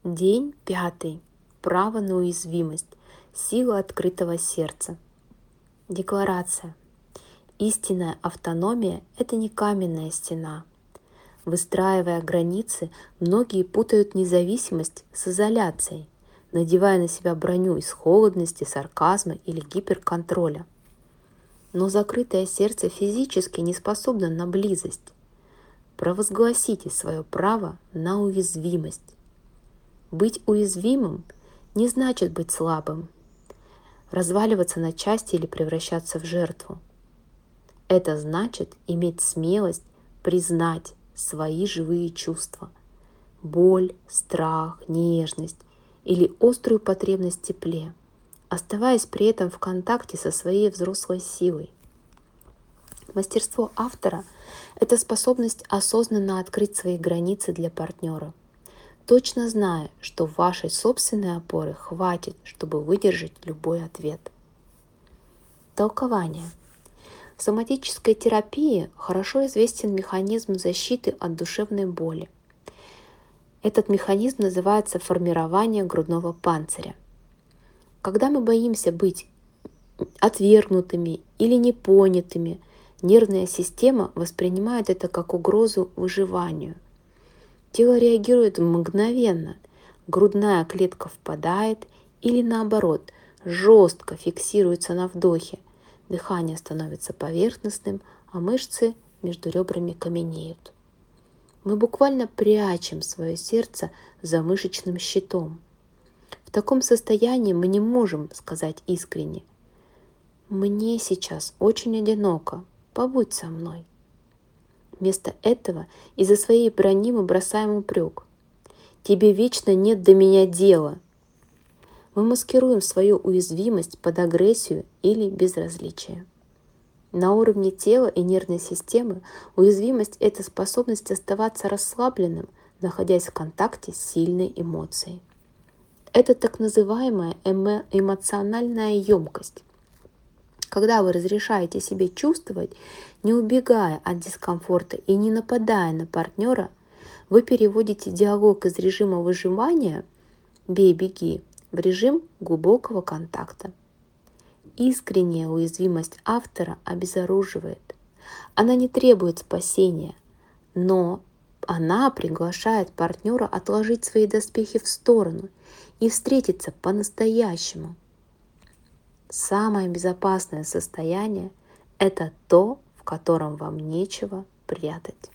День 5. Право на уязвимость. Сила открытого сердца. Декларация. Истинная автономия – это не каменная стена. Выстраивая границы, многие путают независимость с изоляцией, надевая на себя броню из холодности, сарказма или гиперконтроля. Но закрытое сердце физически не способно на близость. Провозгласите свое право на уязвимость. Быть уязвимым не значит быть слабым, разваливаться на части или превращаться в жертву. Это значит иметь смелость признать свои живые чувства – боль, страх, нежность или острую потребность в тепле, оставаясь при этом в контакте со своей взрослой силой. Мастерство автора – это способность осознанно открыть свои границы для партнера, точно зная, что вашей собственной опоры хватит, чтобы выдержать любой ответ. Толкование. В соматической терапии хорошо известен механизм защиты от душевной боли. Этот механизм называется формирование грудного панциря. Когда мы боимся быть отвергнутыми или непонятыми, нервная система воспринимает это как угрозу выживанию. Тело реагирует мгновенно, грудная клетка впадает или наоборот, жестко фиксируется на вдохе, дыхание становится поверхностным, а мышцы между ребрами каменеют. Мы буквально прячем свое сердце за мышечным щитом. В таком состоянии мы не можем сказать искренне: «Мне сейчас очень одиноко, побудь со мной». Вместо этого из-за своей брони мы бросаем упрек: «Тебе вечно нет до меня дела». Мы маскируем свою уязвимость под агрессию или безразличие. На уровне тела и нервной системы уязвимость – это способность оставаться расслабленным, находясь в контакте с сильной эмоцией. Это так называемая эмоциональная емкость. Когда вы разрешаете себе чувствовать, не убегая от дискомфорта и не нападая на партнера, вы переводите диалог из режима выживания «бей-беги» в режим глубокого контакта. Искренняя уязвимость автора обезоруживает. Она не требует спасения, но она приглашает партнера отложить свои доспехи в сторону и встретиться по-настоящему. Самое безопасное состояние – это то, в котором вам нечего прятать.